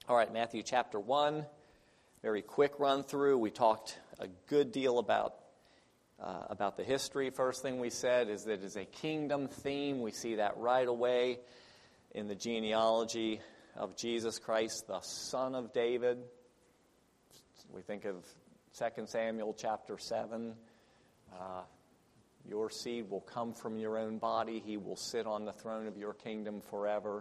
All right, Matthew chapter 1, very quick run through. We talked a good deal about the history. First thing we said is that it is a kingdom theme. We see that right away in the genealogy of Jesus Christ, the son of David. We think of 2 Samuel chapter 7. Your seed will come from your own body. He will sit on the throne of your kingdom forever.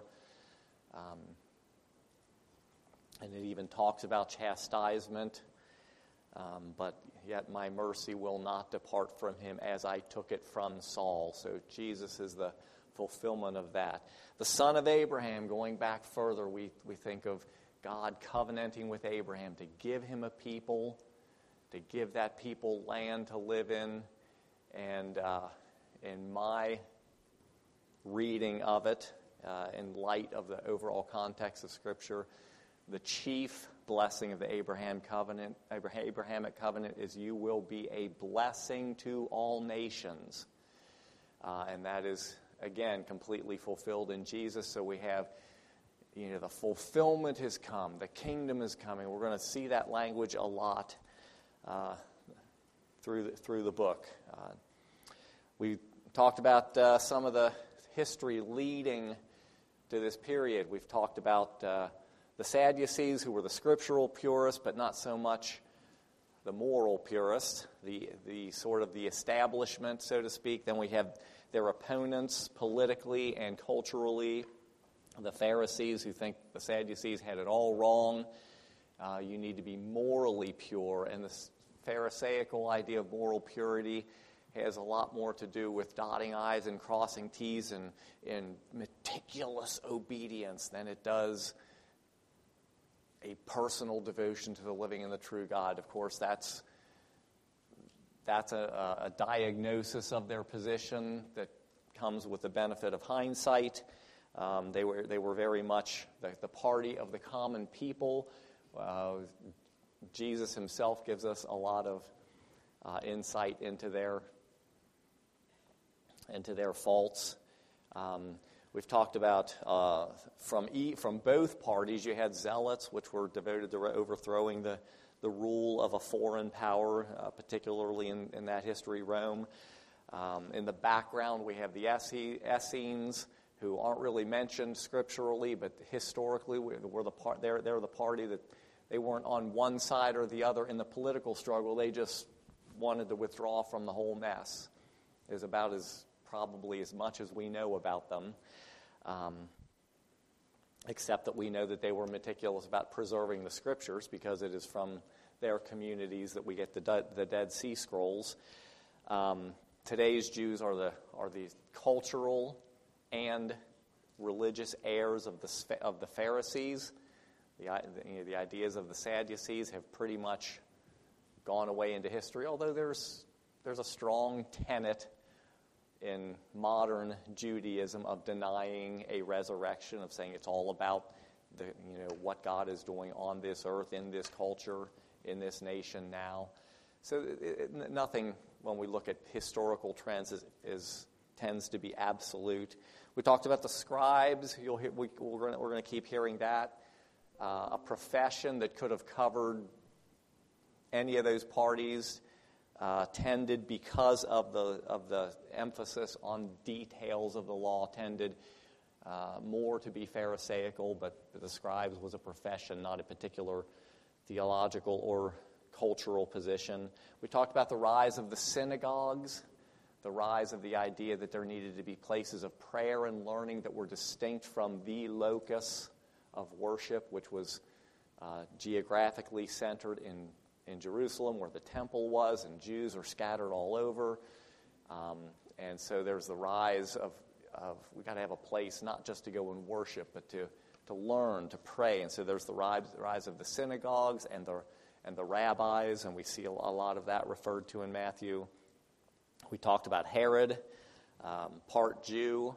And it even talks about chastisement. But yet my mercy will not depart from him as I took it from Saul. So Jesus is the fulfillment of that. The son of Abraham, going back further, we think of God covenanting with Abraham to give him a people, to give that people land to live in. And in my reading of it, in light of the overall context of Scripture, the chief blessing of the Abrahamic covenant is you will be a blessing to all nations. And that is, again, completely fulfilled in Jesus. So we have, the fulfillment has come. The kingdom is coming. We're going to see that language a lot through the book. We talked about some of the history leading to this period. We've talked about the Sadducees, who were the scriptural purists, but not so much the moral purists, the sort of the establishment, so to speak. Then we have their opponents politically and culturally, the Pharisees, who think the Sadducees had it all wrong. You need to be morally pure, and the Pharisaical idea of moral purity has a lot more to do with dotting I's and crossing T's and in meticulous obedience than it does a personal devotion to the living and the true God. Of course, that's a diagnosis of their position that comes with the benefit of hindsight. They were very much the party of the common people. Jesus himself gives us a lot of insight into their faults. We've talked about from both parties, you had zealots, which were devoted to overthrowing the rule of a foreign power, particularly in that history, Rome. In the background, we have the Essenes, who aren't really mentioned scripturally, but historically, they're the party that they weren't on one side or the other in the political struggle. They just wanted to withdraw from the whole mess. Is about probably as much as we know about them, except that we know that they were meticulous about preserving the Scriptures, because it is from their communities that we get the Dead Sea Scrolls. Today's Jews are the cultural and religious heirs of the Pharisees. The ideas of the Sadducees have pretty much gone away into history, although there's a strong tenet in modern Judaism of denying a resurrection, of saying it's all about what God is doing on this earth, in this culture, in this nation now. So nothing, when we look at historical trends, tends to be absolute. We talked about the scribes. We're going to keep hearing that. A profession that could have covered any of those parties, tended, because of the emphasis on details of the law, tended more to be Pharisaical, but the scribes was a profession, not a particular theological or cultural position. We talked about the rise of the synagogues, the rise of the idea that there needed to be places of prayer and learning that were distinct from the locus of worship, which was geographically centered in Jerusalem, where the temple was, and Jews are scattered all over. And so there's the rise of we've got to have a place not just to go and worship, but to learn, to pray. And so there's the rise of the synagogues and the rabbis, and we see a lot of that referred to in Matthew. We talked about Herod, part Jew,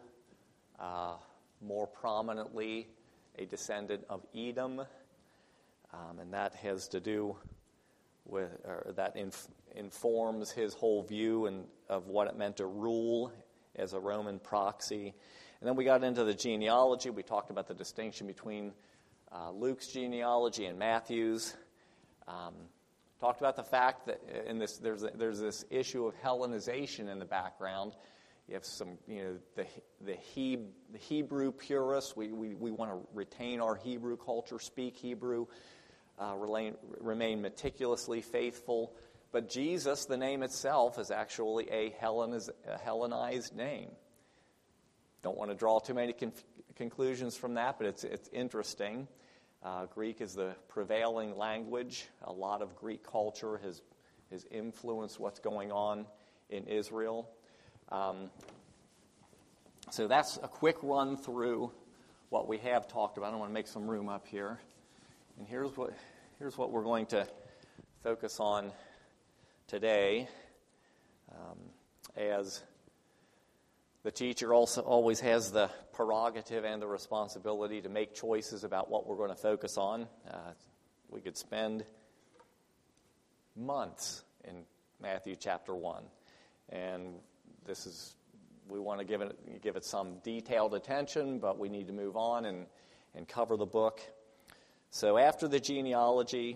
more prominently a descendant of Edom, and that has to do with, that informs his whole view of what it meant to rule as a Roman proxy. And then we got into the genealogy. We talked about the distinction between Luke's genealogy and Matthew's. Talked about the fact that in this there's this issue of Hellenization in the background. You have some, the Hebrew purists. We want to retain our Hebrew culture, speak Hebrew, remain meticulously faithful. But Jesus, the name itself, is actually a Hellenized name. Don't want to draw too many conclusions from that, but it's interesting. Greek is the prevailing language. A lot of Greek culture has influenced what's going on in Israel. So that's a quick run through what we have talked about. I want to make some room up here. And here's what we're going to focus on today. As the teacher also always has the prerogative and the responsibility to make choices about what we're going to focus on. We could spend months in Matthew chapter 1. And we want to give it some detailed attention, but we need to move on and cover the book. So after the genealogy,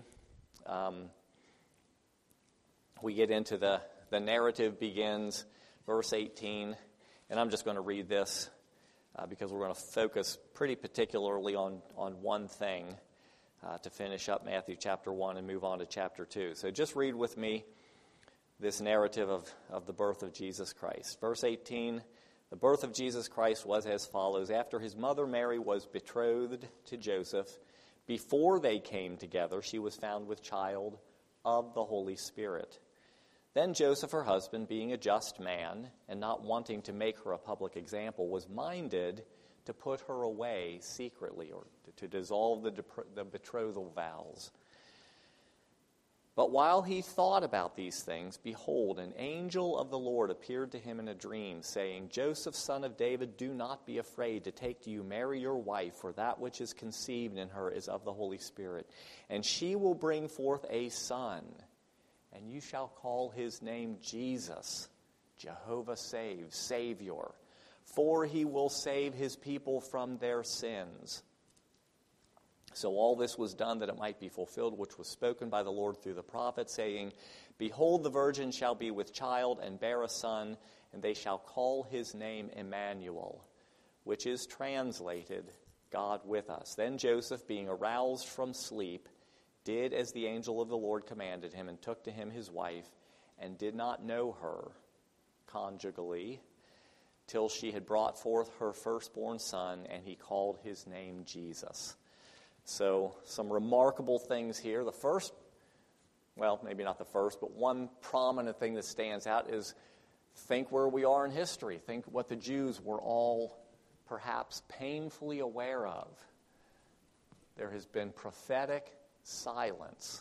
we get into the narrative begins, verse 18, and I'm just going to read this because we're going to focus pretty particularly on one thing to finish up Matthew chapter 1 and move on to chapter 2. So just read with me this narrative of the birth of Jesus Christ. Verse 18, the birth of Jesus Christ was as follows. After his mother Mary was betrothed to Joseph, before they came together, she was found with child of the Holy Spirit. Then Joseph, her husband, being a just man and not wanting to make her a public example, was minded to put her away secretly or to dissolve the betrothal vows. But while he thought about these things, behold, an angel of the Lord appeared to him in a dream, saying, Joseph, son of David, do not be afraid to take to you Mary your wife, for that which is conceived in her is of the Holy Spirit. And she will bring forth a son, and you shall call his name Jesus, Jehovah saves, Savior, for he will save his people from their sins. So all this was done that it might be fulfilled, which was spoken by the Lord through the prophet, saying, Behold, the virgin shall be with child and bear a son, and they shall call his name Emmanuel, which is translated, God with us. Then Joseph, being aroused from sleep, did as the angel of the Lord commanded him, and took to him his wife, and did not know her conjugally, till she had brought forth her firstborn son, and he called his name Jesus. So some remarkable things here. The first, well, maybe not the first, but one prominent thing that stands out is think where we are in history. Think what the Jews were all perhaps painfully aware of. There has been prophetic silence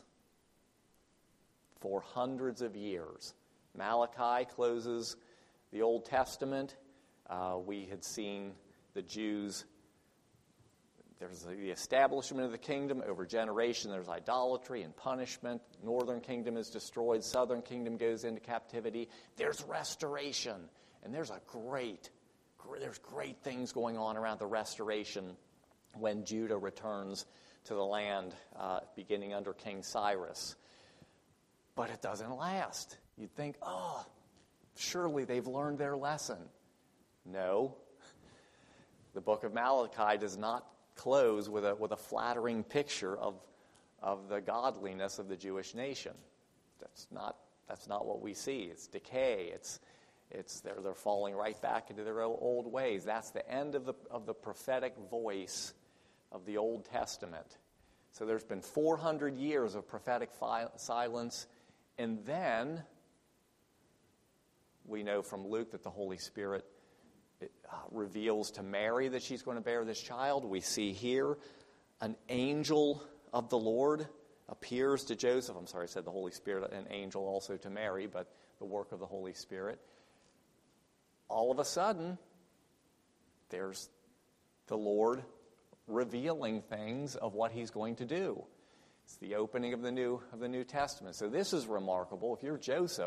for hundreds of years. Malachi closes the Old Testament. We had seen the Jews. There's the establishment of the kingdom. Over generation, there's idolatry and punishment. Northern kingdom is destroyed. Southern kingdom goes into captivity. There's restoration. And there's great things going on around the restoration when Judah returns to the land beginning under King Cyrus. But it doesn't last. You'd think, surely they've learned their lesson. No. The book of Malachi does not close with a flattering picture of the godliness of the Jewish nation. That's not what we see. It's decay. They're falling right back into their old ways. That's the end of the prophetic voice of the Old Testament. So there's been 400 years of prophetic silence, and then we know from Luke that the Holy Spirit reveals to Mary that she's going to bear this child. We see here an angel of the Lord appears to Joseph. I'm sorry, I said the Holy Spirit, an angel also to Mary, but the work of the Holy Spirit. All of a sudden, there's the Lord revealing things of what he's going to do. It's the opening of the New Testament. So this is remarkable. If you're Joseph,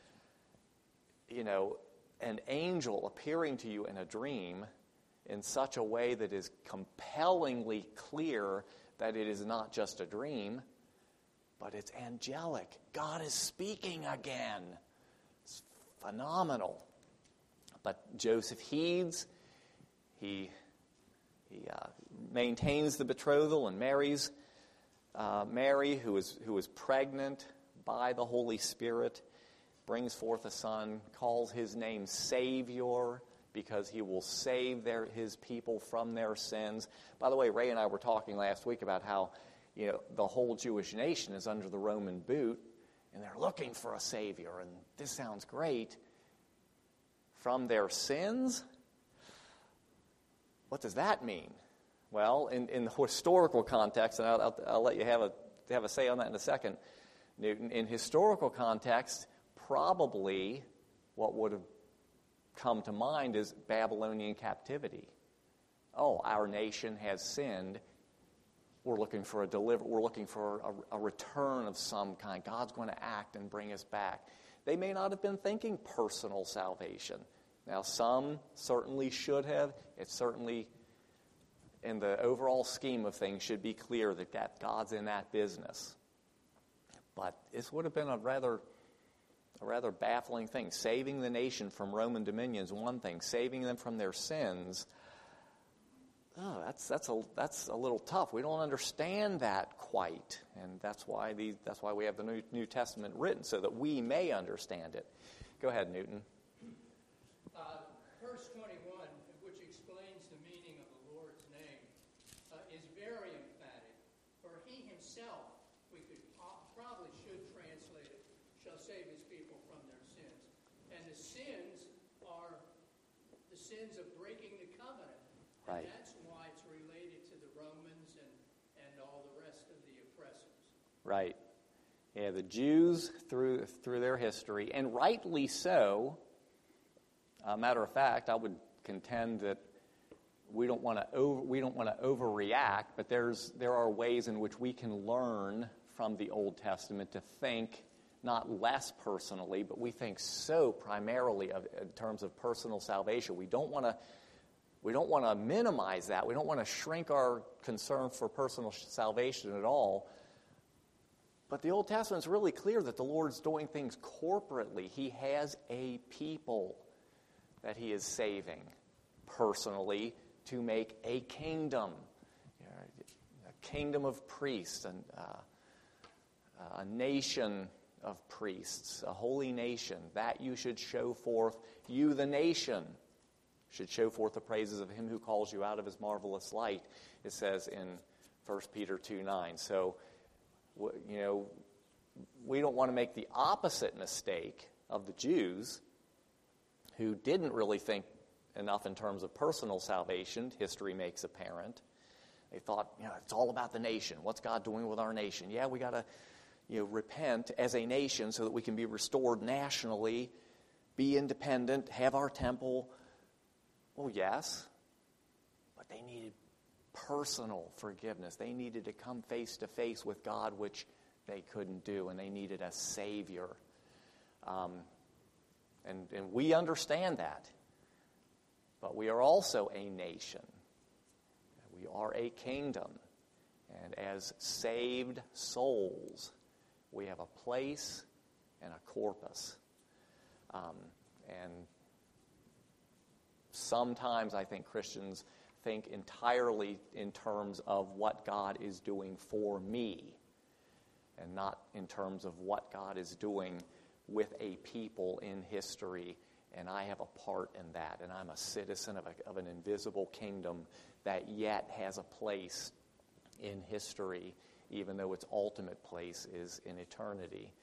an angel appearing to you in a dream in such a way that is compellingly clear that it is not just a dream, but it's angelic. God is speaking again. It's phenomenal. But Joseph heeds. He maintains the betrothal and marries Mary, who is pregnant by the Holy Spirit, brings forth a son, calls his name Savior, because he will save his people from their sins. By the way, Ray and I were talking last week about how the whole Jewish nation is under the Roman boot, and they're looking for a Savior. And this sounds great. From their sins? What does that mean? Well, in the historical context, and I'll let you have a say on that in a second, Newton. In historical context, probably what would have come to mind is Babylonian captivity. Oh, our nation has sinned. We're looking for We're looking for a return of some kind. God's going to act and bring us back. They may not have been thinking personal salvation. Now, some certainly should have. It's certainly, in the overall scheme of things, should be clear that God's in that business. But this would have been a rather baffling thing. Saving the nation from Roman dominion is one thing. Saving them from their sins, that's a little tough. We don't understand that quite, and that's why we have the New Testament written, so that we may understand it. Go ahead, Newton. Verse 21, which explains the meaning of the Lord's name, is very emphatic. For he himself, we probably should translate it, shall save his people from their sins. And the sins are the sins of breaking the covenant. Right. And that's why it's related to the Romans and all the rest of the oppressors. Right. Yeah, the Jews through their history, and rightly so. Matter of fact, I would contend that we don't want to overreact, but there are ways in which we can learn from the Old Testament to think not less personally, but we think so primarily in terms of personal salvation. We don't want to minimize that. We don't want to shrink our concern for personal salvation at all. But the Old Testament is really clear that the Lord's doing things corporately. He has a people that he is saving personally to make a kingdom of priests, and a nation of priests, a holy nation, that you should show forth, you the nation, should show forth the praises of him who calls you out of his marvelous light, it says in 1 Peter 2:9. So, we don't want to make the opposite mistake of the Jews, who didn't really think enough in terms of personal salvation. History makes apparent. They thought, it's all about the nation. What's God doing with our nation? Yeah, we got to, repent as a nation so that we can be restored nationally, be independent, have our temple. Well, yes, but they needed personal forgiveness. They needed to come face to face with God, which they couldn't do, and they needed a Savior. And we understand that. But we are also a nation. We are a kingdom. And as saved souls, we have a place and a corpus. And sometimes I think Christians think entirely in terms of what God is doing for me, and not in terms of what God is doing with a people in history, and I have a part in that, and I'm a citizen of an invisible kingdom that yet has a place in history, even though its ultimate place is in eternity.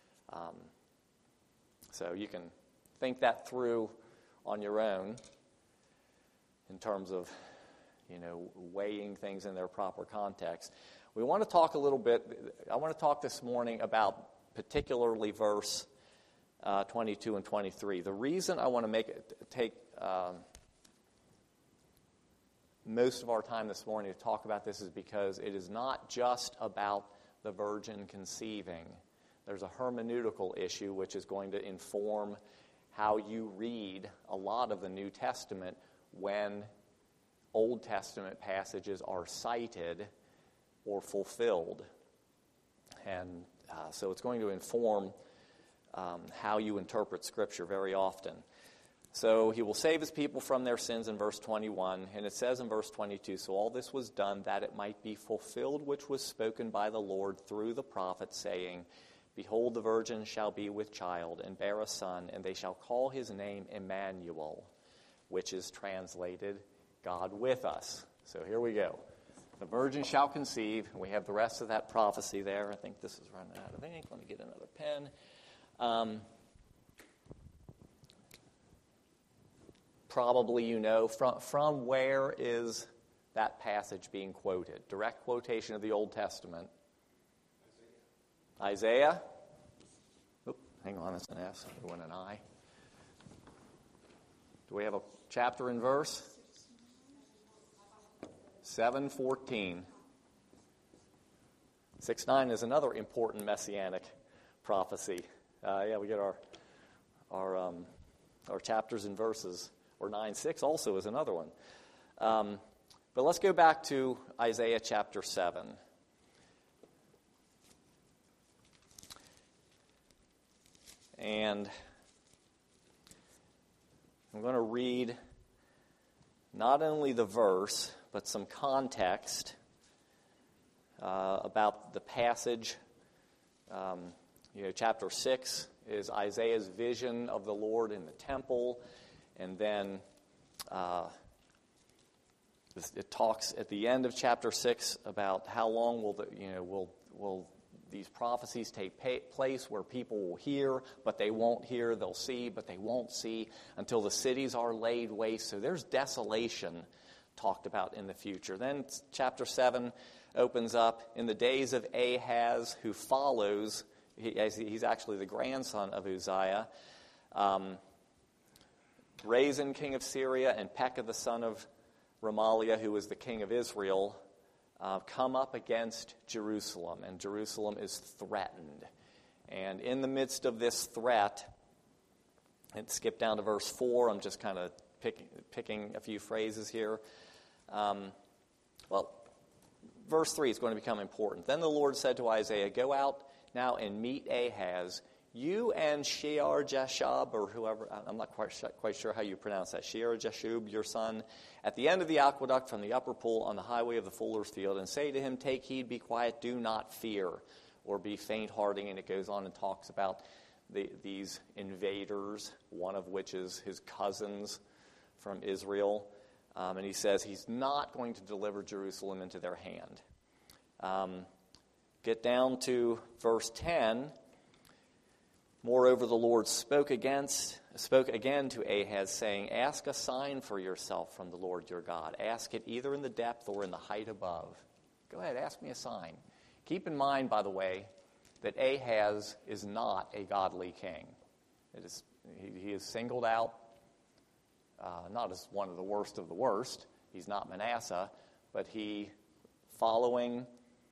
So you can think that through on your own in terms of, weighing things in their proper context. We want to talk a little bit, I want to talk this morning about particularly verse 22 and 23. The reason I want to take most of our time this morning to talk about this is because it is not just about the virgin conceiving. There's a hermeneutical issue which is going to inform how you read a lot of the New Testament when Old Testament passages are cited or fulfilled. And so it's going to inform how you interpret Scripture very often. So he will save his people from their sins in verse 21, and it says in verse 22, so all this was done that it might be fulfilled which was spoken by the Lord through the prophet, saying, behold, the virgin shall be with child and bear a son, and they shall call his name Emmanuel, which is translated God with us. So here we go. The virgin shall conceive. We have the rest of that prophecy there. I think this is running out of ink. Let me get another pen. Probably you know from where is that passage being quoted? Direct quotation of the Old Testament. Isaiah? Oop, hang on, that's an S. We want an I. Do we have a chapter and verse? 7:14. 6:9 is another important messianic prophecy. We get our chapters and verses. Or 9:6 also is another one. But let's go back to Isaiah chapter 7. And I'm going to read not only the verse, but some context about the passage. Chapter 6 is Isaiah's vision of the Lord in the temple. And then it talks at the end of chapter 6 about how long will these prophecies take place, where people will hear, but they won't hear. They'll see, but they won't see, until the cities are laid waste. So there's desolation talked about in the future. Then chapter 7 opens up in the days of Ahaz, who follows. He's actually the grandson of Uzziah. Rezin, king of Syria, and Pekah, the son of Remaliah, who was the king of Israel, come up against Jerusalem, and Jerusalem is threatened. And in the midst of this threat, and skip down to verse 4, I'm just kind of picking a few phrases here. Verse 3 is going to become important. Then the Lord said to Isaiah, go out now and meet Ahaz, you and Shear-Jashub, or whoever, I'm not quite sure how you pronounce that, Shear-Jashub, your son, at the end of the aqueduct from the upper pool on the highway of the fuller's field, and say to him, take heed, be quiet, do not fear, or be faint-hearted. And it goes on and talks about these invaders, one of which is his cousins from Israel. And he says he's not going to deliver Jerusalem into their hand. Get down to verse 10. Moreover, the Lord spoke again to Ahaz, saying, ask a sign for yourself from the Lord your God. Ask it either in the depth or in the height above. Go ahead, ask me a sign. Keep in mind, by the way, that Ahaz is not a godly king. He is singled out, not as one of the worst. He's not Manasseh, but he, following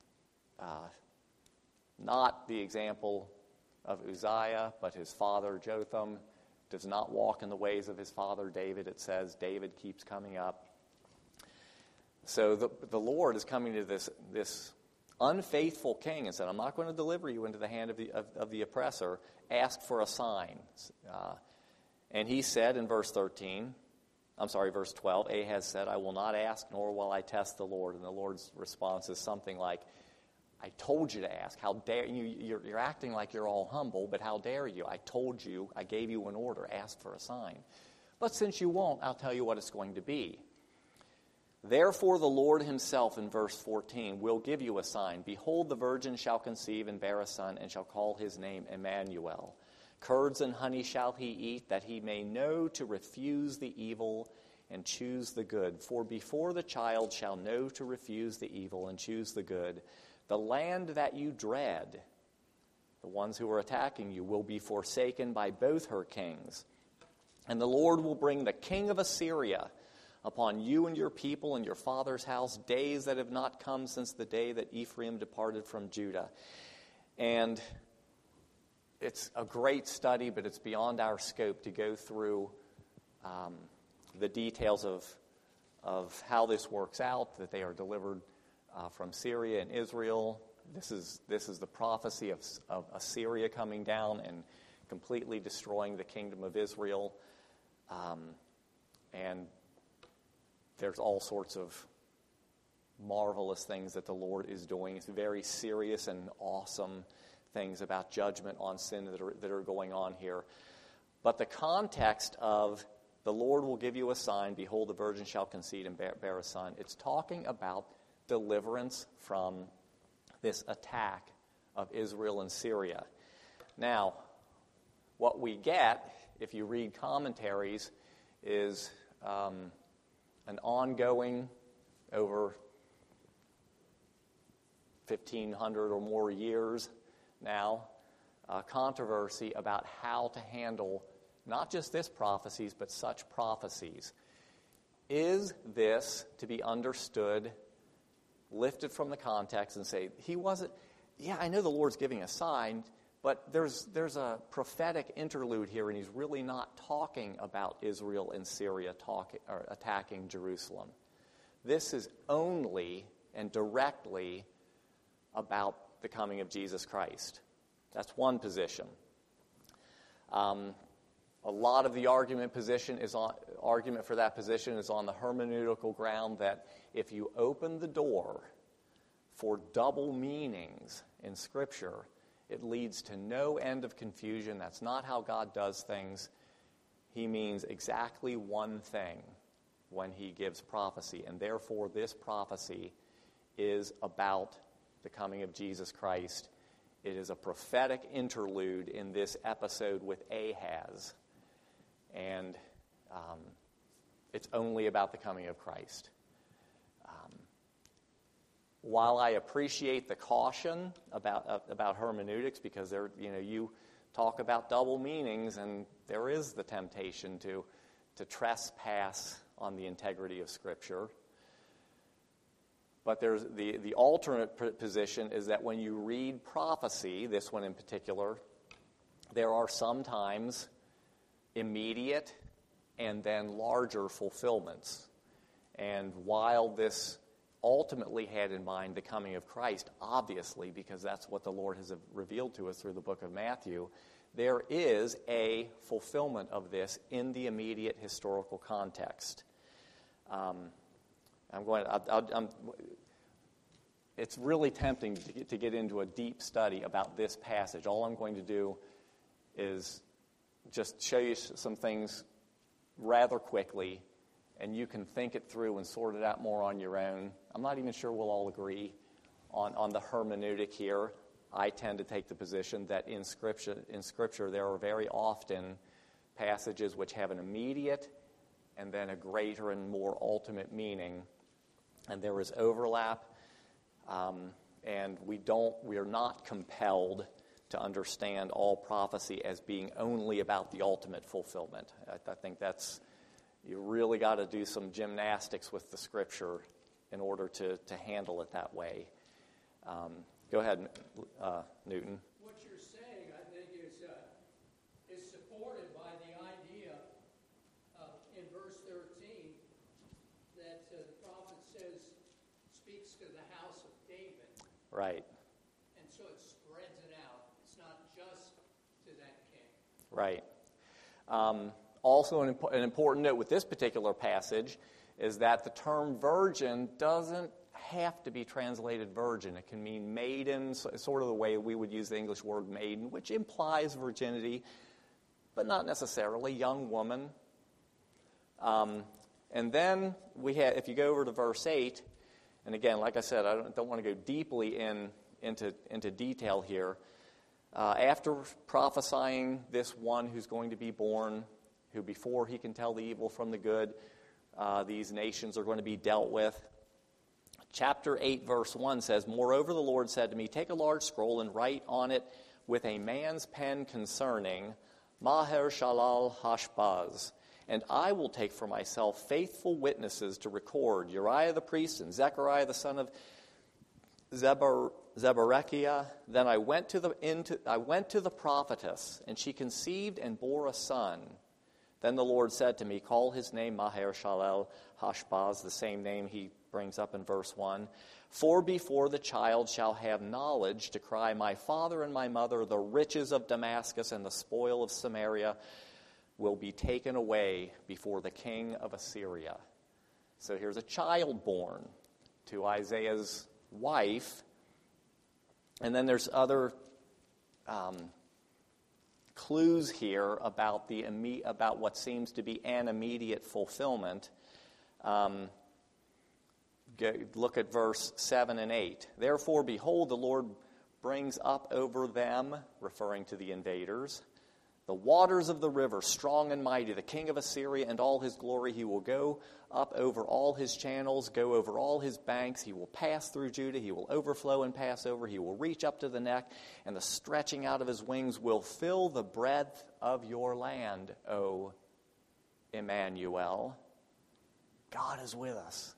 not the example of Uzziah, but his father Jotham, does not walk in the ways of his father David. It says David keeps coming up. So the Lord is coming to this unfaithful king and said, I'm not going to deliver you into the hand of the oppressor. Ask for a sign. And he said in verse 12, Ahaz said, I will not ask, nor will I test the Lord. And the Lord's response is something like, I told you to ask. How dare you? You're acting like you're all humble, but how dare you? I told you, I gave you an order, ask for a sign. But since you won't, I'll tell you what it's going to be. Therefore the Lord himself, in verse 14, will give you a sign. Behold, the virgin shall conceive and bear a son, and shall call his name Emmanuel. Curds and honey shall he eat, that he may know to refuse the evil and choose the good. For before the child shall know to refuse the evil and choose the good, the land that you dread, the ones who are attacking you, will be forsaken by both her kings. And the Lord will bring the king of Assyria upon you and your people and your father's house, days that have not come since the day that Ephraim departed from Judah. And it's a great study, but it's beyond our scope to go through the details of how this works out, that they are delivered from Syria and Israel. This is the prophecy of Assyria coming down and completely destroying the kingdom of Israel. And there's all sorts of marvelous things that the Lord is doing. It's very serious and awesome things about judgment on sin that are going on here. But the context of the Lord will give you a sign, behold, the virgin shall conceive and bear a son, it's talking about deliverance from this attack of Israel and Syria. Now, what we get, if you read commentaries, is an ongoing, over 1,500 or more years now, controversy about how to handle not just this prophecies, but such prophecies. Is this to be understood, lifted from the context and say, he wasn't, yeah, I know the Lord's giving a sign, but there's a prophetic interlude here, and he's really not talking about Israel and Syria attacking Jerusalem. This is only and directly about the coming of Jesus Christ. That's one position. A lot of the argument for that position is on the hermeneutical ground that if you open the door for double meanings in Scripture, it leads to no end of confusion. That's not how God does things. He means exactly one thing when he gives prophecy, and therefore this prophecy is about the coming of Jesus Christ. It is a prophetic interlude in this episode with Ahaz, and it's only about the coming of Christ. While I appreciate the caution about hermeneutics, because you talk about double meanings, and there is the temptation to trespass on the integrity of Scripture. But there's the alternate position is that when you read prophecy, this one in particular, there are sometimes immediate and then larger fulfillments. And while this ultimately had in mind the coming of Christ, obviously, because that's what the Lord has revealed to us through the book of Matthew, there is a fulfillment of this in the immediate historical context. It's really tempting to get into a deep study about this passage. All I'm going to do is just show you some things rather quickly, and you can think it through and sort it out more on your own. I'm not even sure we'll all agree on the hermeneutic here. I tend to take the position that in Scripture there are very often passages which have an immediate and then a greater and more ultimate meaning, and there is overlap, and we are not compelled to understand all prophecy as being only about the ultimate fulfillment. I think you really got to do some gymnastics with the Scripture in order to handle it that way. Go ahead, Newton. What you're saying, I think, is supported by the idea in verse 13 that the prophet speaks to the house of David. Right. And so it spreads it out. It's not just to that king. Right. Also, an important note with this particular passage is that the term virgin doesn't have to be translated virgin. It can mean maiden, sort of the way we would use the English word maiden, which implies virginity, but not necessarily young woman. And then if you go over to verse 8, and again, like I said, I don't want to go deeply into detail here. After prophesying this one who's going to be born, who before he can tell the evil from the good, these nations are going to be dealt with. Chapter 8, verse 1 says, "Moreover, the Lord said to me, take a large scroll and write on it with a man's pen concerning Maher-shalal-hash-baz. And I will take for myself faithful witnesses to record Uriah the priest and Zechariah the son of Zeberechiah. Then I went to the prophetess, and she conceived and bore a son. Then the Lord said to me, call his name Maher-Shalal-Hash-Baz, the same name he brings up in verse 1. For before the child shall have knowledge to cry, my father and my mother, the riches of Damascus and the spoil of Samaria will be taken away before the king of Assyria. So here's a child born to Isaiah's wife. And then there's other clues here about what seems to be an immediate fulfillment. Look at verse 7 and 8. Therefore, behold, the Lord brings up over them, referring to the invaders, the waters of the river, strong and mighty, the king of Assyria and all his glory. He will go up over all his channels, go over all his banks. He will pass through Judah. He will overflow and pass over. He will reach up to the neck, and the stretching out of his wings will fill the breadth of your land, O Emmanuel. God is with us.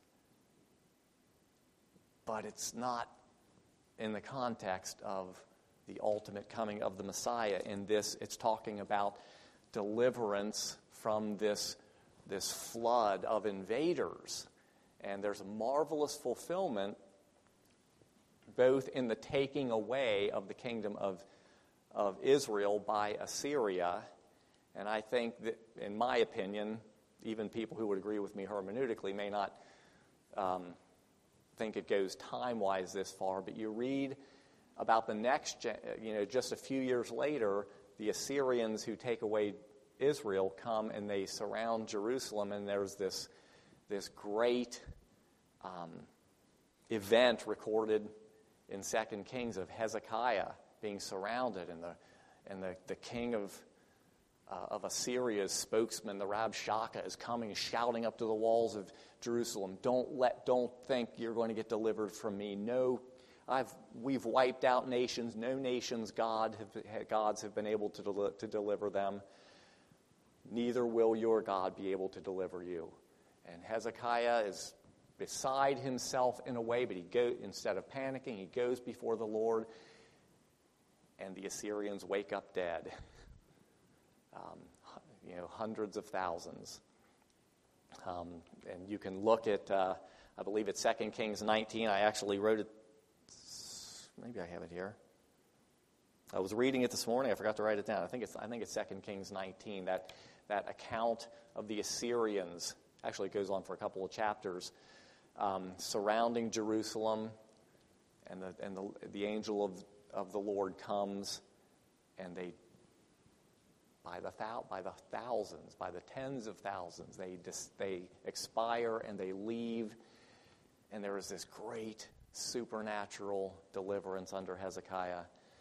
But it's not in the context of the ultimate coming of the Messiah. In this, it's talking about deliverance from this flood of invaders. And there's a marvelous fulfillment both in the taking away of the kingdom of Israel by Assyria. And I think that, in my opinion, even people who would agree with me hermeneutically may not think it goes time-wise this far, but you read about the next, just a few years later, the Assyrians who take away Israel come and they surround Jerusalem, and there's this great event recorded in 2 Kings of Hezekiah being surrounded, and the king of Assyria's spokesman, the Rabshakeh, is coming, shouting up to the walls of Jerusalem, don't think you're going to get delivered from me. No, we've wiped out nations. No nations gods have been able to deliver them. Neither will your God be able to deliver you. And Hezekiah is beside himself in a way, but instead of panicking, he goes before the Lord, and the Assyrians wake up dead. Hundreds of thousands. And you can look at, I believe it's 2 Kings 19. I actually wrote it. Maybe I have it here. I was reading it this morning. I forgot to write it down. I think it's 2 Kings 19. That account of the Assyrians actually goes on for a couple of chapters, surrounding Jerusalem, and the angel of the Lord comes, and they, by the thousands, by the tens of thousands, they expire and they leave, and there is this great supernatural deliverance under Hezekiah.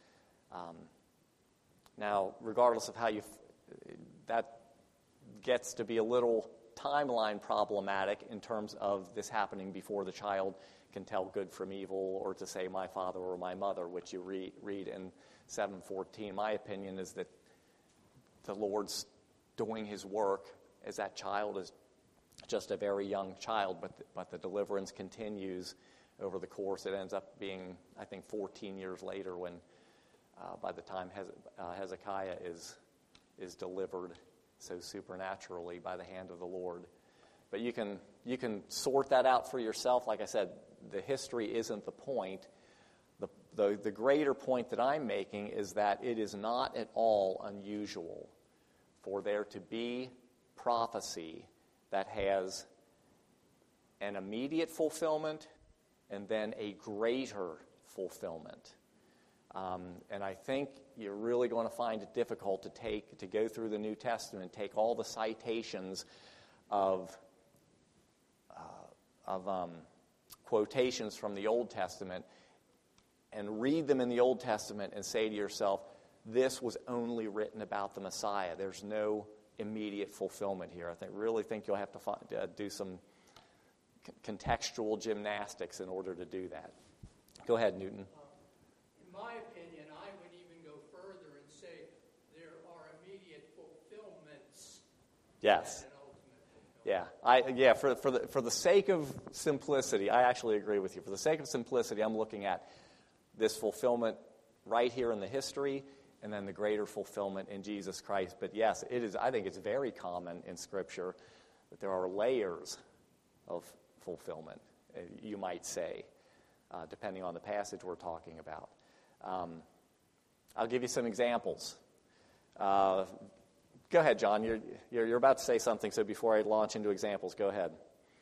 Now, regardless of how that gets to be a little timeline problematic in terms of this happening before the child can tell good from evil, or to say my father or my mother, which you read in 7:14. My opinion is that the Lord's doing his work as that child is just a very young child, but the deliverance continues over the course. It ends up being, I think, 14 years later when, by the time Hezekiah is delivered so supernaturally by the hand of the Lord. But you can sort that out for yourself. Like I said, the history isn't the point. The greater point that I'm making is that it is not at all unusual for there to be prophecy that has an immediate fulfillment and then a greater fulfillment. And I think you're really going to find it difficult to go through the New Testament and take all the citations of quotations from the Old Testament and read them in the Old Testament and say to yourself, this was only written about the Messiah. There's no immediate fulfillment here. I really think you'll have to do some contextual gymnastics in order to do that. Go ahead, Newton. In my opinion, I would even go further and say there are immediate fulfillments. Yes. Yeah. For the sake of simplicity, I actually agree with you. For the sake of simplicity, I'm looking at this fulfillment right here in the history, and then the greater fulfillment in Jesus Christ. But yes, it is. I think it's very common in Scripture that there are layers of fulfillment, you might say, depending on the passage we're talking about. I'll give you some examples. Go ahead, John. You're about to say something, so before I launch into examples, go ahead.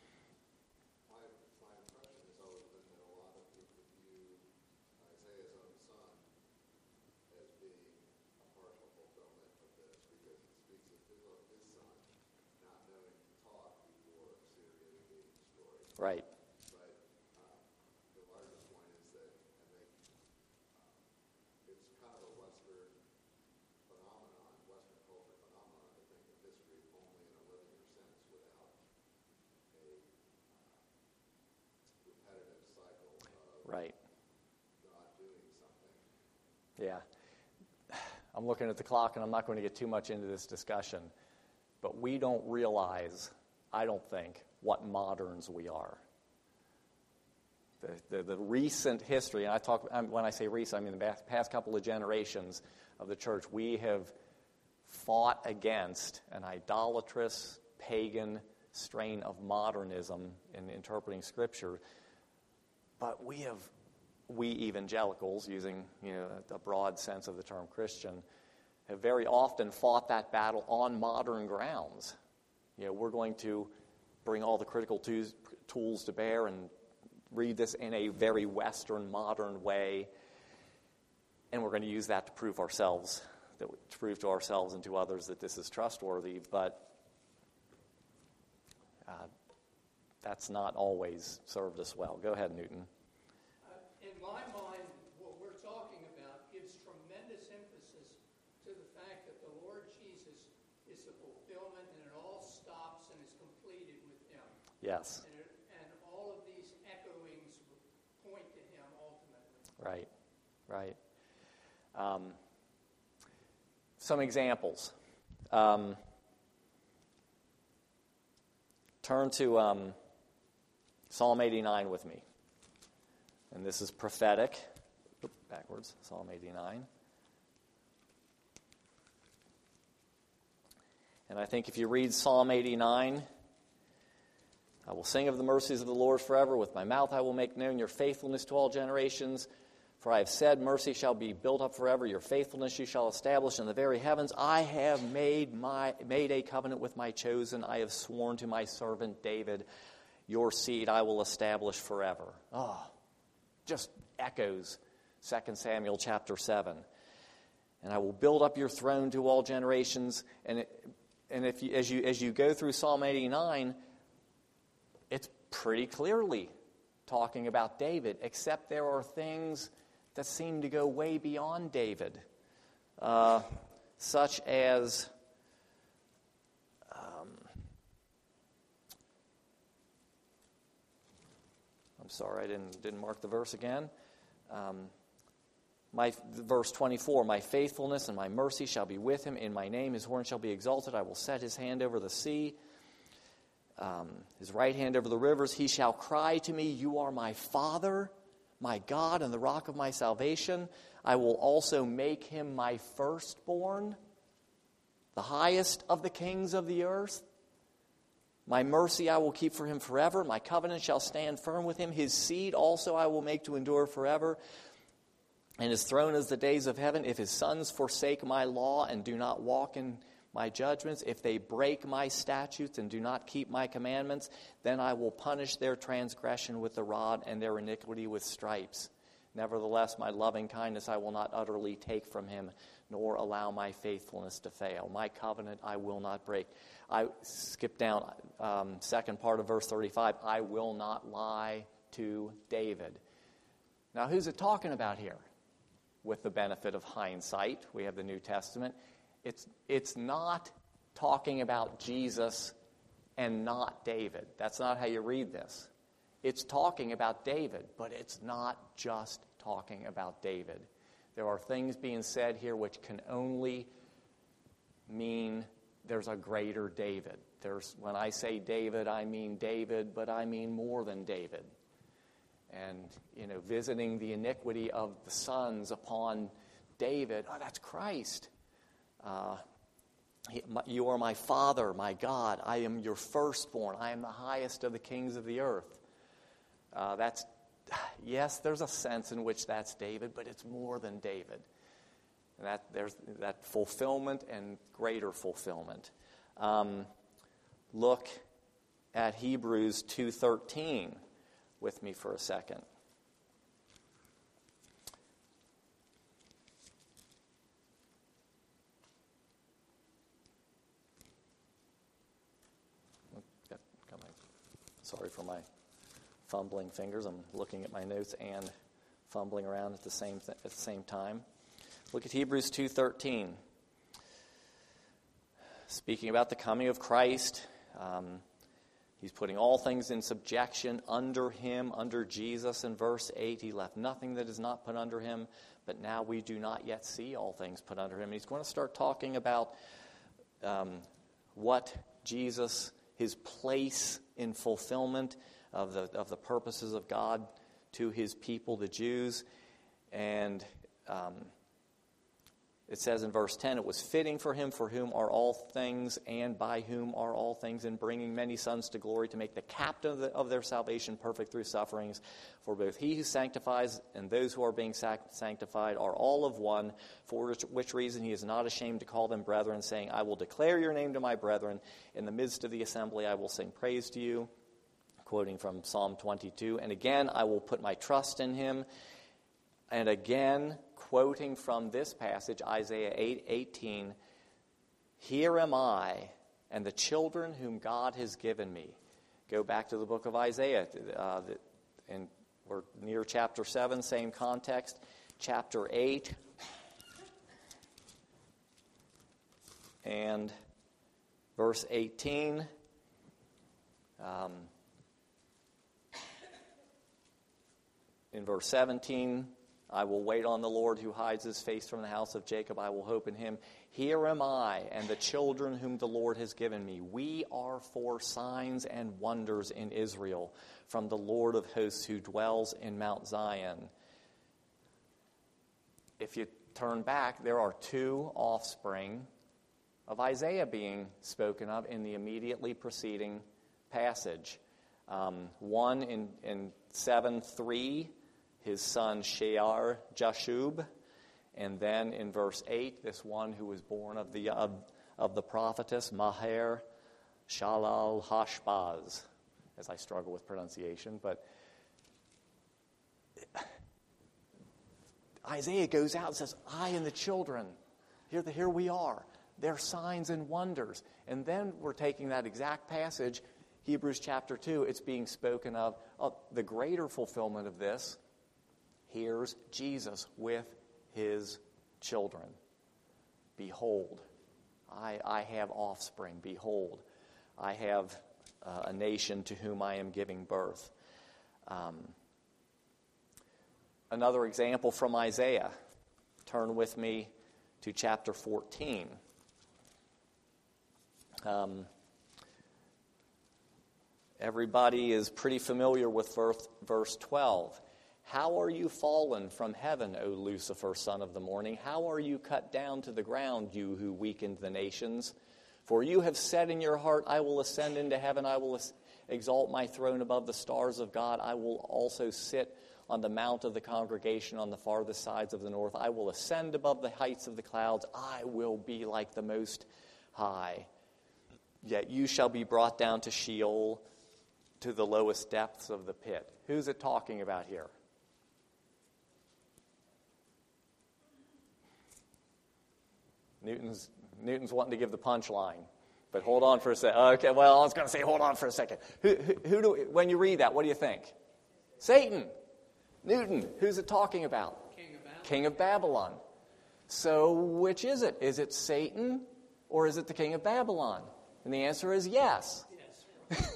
Right. But the larger point is that I think it's kind of a Western phenomenon, Western culture phenomenon, to think of history only in a linear sense without a repetitive cycle of right. God doing something. Yeah. I'm looking at the clock, and I'm not going to get too much into this discussion, but we don't realize, I don't think, what moderns we are. The recent history, and when I say recent, I mean the past couple of generations of the church, we have fought against an idolatrous, pagan strain of modernism in interpreting Scripture. But we evangelicals, using the broad sense of the term Christian, have very often fought that battle on modern grounds. We're going to bring all the critical tools to bear and read this in a very Western, modern way, and we're going to use that to prove to ourselves and to others that this is trustworthy, but that's not always served us well. Go ahead, Newton. In my mind, what we're talking about gives tremendous emphasis to the fact that the Lord Jesus is the fulfillment, and it all stops and is completed with Him. Yes. And all of these echoings point to Him ultimately. Right. Some examples. Turn to Psalm 89 with me. And this is prophetic. Backwards, Psalm 89. And I think if you read Psalm 89, I will sing of the mercies of the Lord forever. With my mouth I will make known your faithfulness to all generations. For I have said, mercy shall be built up forever. Your faithfulness you shall establish in the very heavens. I have made a covenant with my chosen. I have sworn to my servant David, your seed I will establish forever. Just echoes 2 Samuel chapter 7. And I will build up your throne to all generations. And if you, as you go through Psalm 89, it's pretty clearly talking about David, except there are things that seem to go way beyond David, such as I'm sorry, I didn't mark the verse again. Verse 24, my faithfulness and my mercy shall be with him. In my name his horn shall be exalted. I will set his hand over the sea, his right hand over the rivers. He shall cry to me, you are my Father, my God, and the rock of my salvation. I will also make him my firstborn, the highest of the kings of the earth. My mercy I will keep for him forever. My covenant shall stand firm with him. His seed also I will make to endure forever. And his throne is the days of heaven. If his sons forsake my law and do not walk in my judgments, if they break my statutes and do not keep my commandments, then I will punish their transgression with the rod and their iniquity with stripes. Nevertheless, my loving kindness I will not utterly take from him, nor allow my faithfulness to fail. My covenant I will not break. I skip down, second part of verse 35. I will not lie to David. Now, who's it talking about here? With the benefit of hindsight, we have the New Testament. It's not talking about Jesus and not David. That's not how you read this. It's talking about David, but it's not just talking about David. There are things being said here which can only mean there's a greater David. When I say David, I mean David, but I mean more than David. And, visiting the iniquity of the sons upon David. Oh, that's Christ. You are my Father, my God. I am your firstborn. I am the highest of the kings of the earth. Yes, there's a sense in which that's David, but it's more than David. And there's that fulfillment and greater fulfillment. Look at Hebrews 2:13 with me for a second. Sorry for my fumbling fingers. I'm looking at my notes and fumbling around at the same time. Look at Hebrews 2:13. Speaking about the coming of Christ, he's putting all things in subjection under him, under Jesus. In verse 8, he left nothing that is not put under him, but now we do not yet see all things put under him. And he's going to start talking about what Jesus, his place in fulfillment of the purposes of God to his people, the Jews. And it says in verse 10, it was fitting for him for whom are all things and by whom are all things, in bringing many sons to glory, to make the captain of their salvation perfect through sufferings. For both he who sanctifies and those who are being sanctified are all of one, for which reason he is not ashamed to call them brethren, saying, I will declare your name to my brethren. In the midst of the assembly I will sing praise to you. Quoting from Psalm 22. And again, I will put my trust in him. And again, quoting from this passage, Isaiah 8:18, here am I and the children whom God has given me. Go back to the book of Isaiah, and we're near chapter 7, same context. Chapter 8 and verse 18. In verse 17, I will wait on the Lord who hides his face from the house of Jacob. I will hope in him. Here am I and the children whom the Lord has given me. We are for signs and wonders in Israel from the Lord of hosts who dwells in Mount Zion. If you turn back, there are two offspring of Isaiah being spoken of in the immediately preceding passage. One in 7:3, his son Shear Jashub, and then in verse 8, this one who was born of the prophetess Maher Shalal Hashbaz, as I struggle with pronunciation, but Isaiah goes out and says, I and the children, here we are. They're signs and wonders. And then we're taking that exact passage, Hebrews chapter 2, it's being spoken of the greater fulfillment of this. Here's Jesus with his children. Behold, I have offspring. Behold, I have a nation to whom I am giving birth. Another example from Isaiah. Turn with me to chapter 14. Everybody is pretty familiar with verse 12. How are you fallen from heaven, O Lucifer, son of the morning? How are you cut down to the ground, you who weakened the nations? For you have said in your heart, I will ascend into heaven. I will exalt my throne above the stars of God. I will also sit on the mount of the congregation on the farthest sides of the north. I will ascend above the heights of the clouds. I will be like the Most High. Yet you shall be brought down to Sheol, to the lowest depths of the pit. Who's it talking about here? Newton's wanting to give the punchline, but hold on for a second. Okay, well, I was going to say hold on for a second. When you read that, what do you think? Satan. Newton. Who's it talking about? King of Babylon. So which is it? Is it Satan or is it the king of Babylon? And the answer is yes. Yes.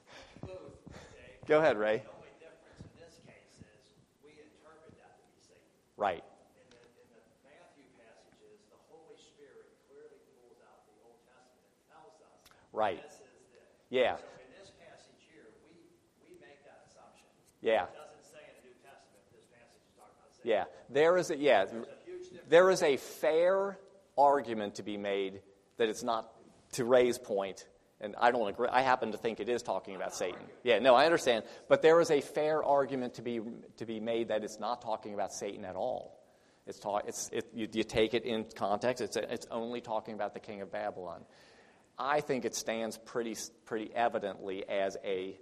Go ahead, Ray. The only difference in this case is we interpret that to be Satan. Right. In the Matthew passages, the Holy Spirit clearly pulls out the Old Testament and tells us right. This is this. Yeah. So in this passage here, we make that assumption. Yeah. It doesn't say in the New Testament this passage is talking about Satan. Yeah. There's a huge there is a fair argument to be made that it's not, to Ray's point, and I don't agree. I happen to think it is talking about Satan. Yeah, no, I understand. But there is a fair argument to be made that it's not talking about Satan at all. You take it in context. It's only talking about the king of Babylon. I think it stands pretty evidently as a.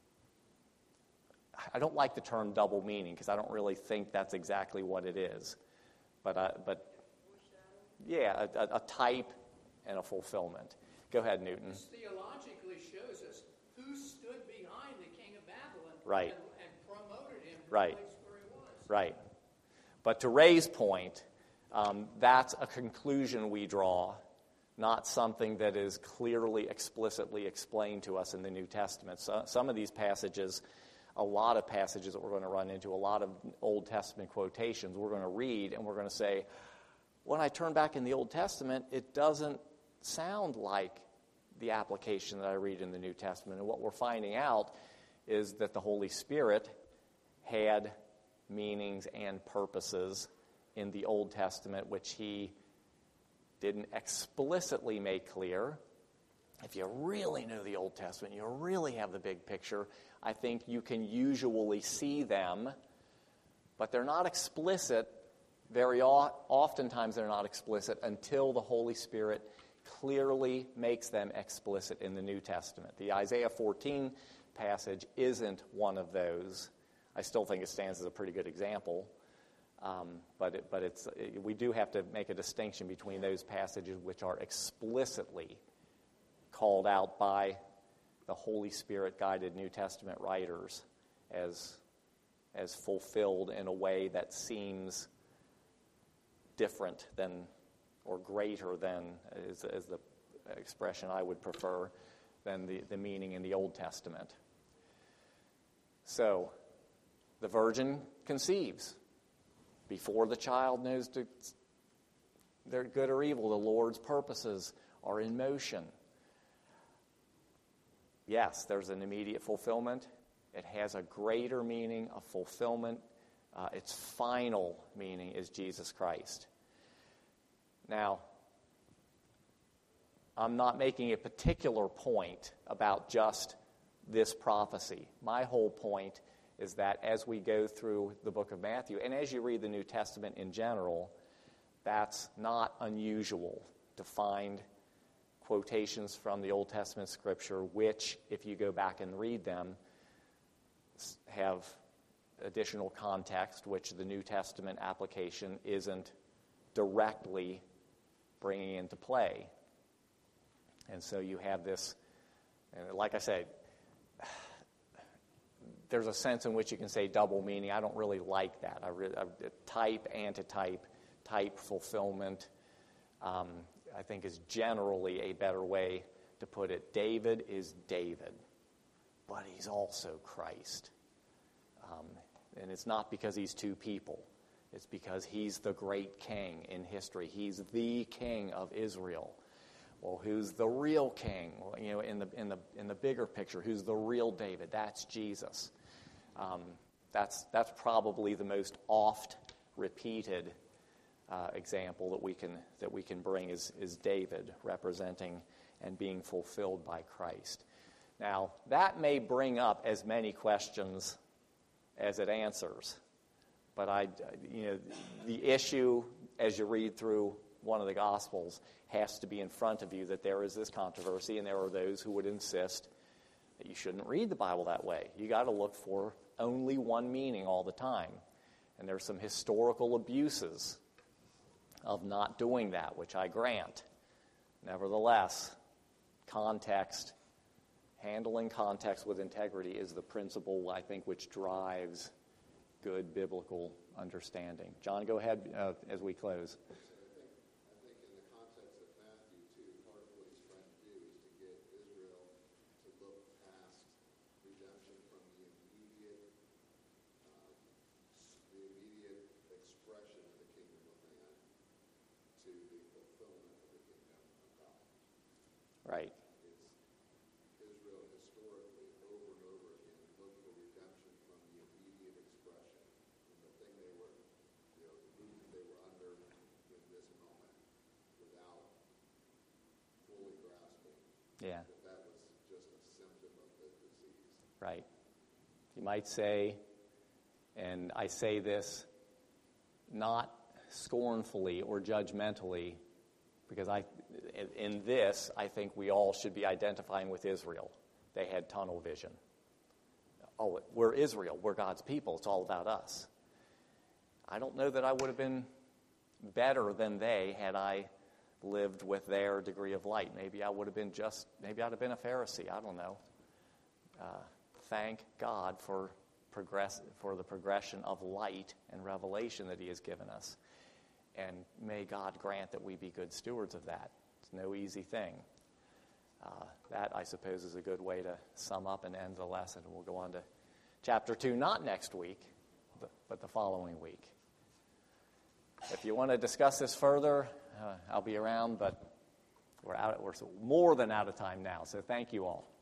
I don't like the term double meaning because I don't really think that's exactly what it is. But yeah, a type and a fulfillment. Go ahead, Newton. This theologically shows us who stood behind the king of Babylon right. and promoted him to right. the place where he was. Right. But to Ray's point, that's a conclusion we draw, not something that is clearly, explicitly explained to us in the New Testament. So, some of these passages, a lot of passages that we're going to run into, a lot of Old Testament quotations we're going to read, and we're going to say, when I turn back in the Old Testament, it doesn't sound like the application that I read in the New Testament. And what we're finding out is that the Holy Spirit had meanings and purposes in the Old Testament which he didn't explicitly make clear. If you really know the Old Testament, you really have the big picture, I think you can usually see them, but they're not explicit. Very oftentimes they're not explicit until the Holy Spirit clearly makes them explicit in the New Testament. The Isaiah 14 passage isn't one of those. I still think it stands as a pretty good example, but we do have to make a distinction between those passages which are explicitly called out by the Holy Spirit-guided New Testament writers as fulfilled in a way that seems different than or greater than, is the expression I would prefer, than the meaning in the Old Testament. So, the virgin conceives. Before the child knows they're good or evil, the Lord's purposes are in motion. Yes, there's an immediate fulfillment. It has a greater meaning of fulfillment. Its final meaning is Jesus Christ. Now, I'm not making a particular point about just this prophecy. My whole point is that as we go through the book of Matthew, and as you read the New Testament in general, that's not unusual to find quotations from the Old Testament Scripture which, if you go back and read them, have additional context which the New Testament application isn't directly bringing into play. And so you have this, and like I said, there's a sense in which you can say double meaning. I don't really like that. Type, antitype, type, fulfillment, I think is generally a better way to put it. David is David, but he's also Christ. And it's not because he's two people. It's because he's the great king in history. He's the king of Israel. Well, who's the real king? Well, you know, in the bigger picture, who's the real David? That's Jesus. That's probably the most oft repeated example that we can bring is David representing and being fulfilled by Christ. Now, that may bring up as many questions as it answers. But the issue, as you read through one of the Gospels, has to be in front of you that there is this controversy, and there are those who would insist that you shouldn't read the Bible that way. You got to look for only one meaning all the time. And there's some historical abuses of not doing that, which I grant. Nevertheless, context, handling context with integrity is the principle, I think, which drives good biblical understanding. John, go ahead as we close. I think in the context of Matthew, too, part of what he's trying to do is to get Israel to look past redemption from the immediate expression of the kingdom of man to the fulfillment of the kingdom of God. Right. Israel historically, over and over again, looked for redemption from the immediate expression. And the thing they were, the root that they were under Yeah. that was just a symptom of the disease. Right. You might say, and I say this not scornfully or judgmentally, because in this, I think we all should be identifying with Israel. They had tunnel vision. Oh, we're Israel. We're God's people. It's all about us. I don't know that I would have been better than they had I lived with their degree of light. Maybe I would have been maybe I'd have been a Pharisee. I don't know. Thank God for the progression of light and revelation that he has given us. And may God grant that we be good stewards of that. It's no easy thing. That, I suppose, is a good way to sum up and end the lesson. We'll go on to chapter 2, not next week, but the following week. If you want to discuss this further, I'll be around, but we're more than out of time now. So thank you all.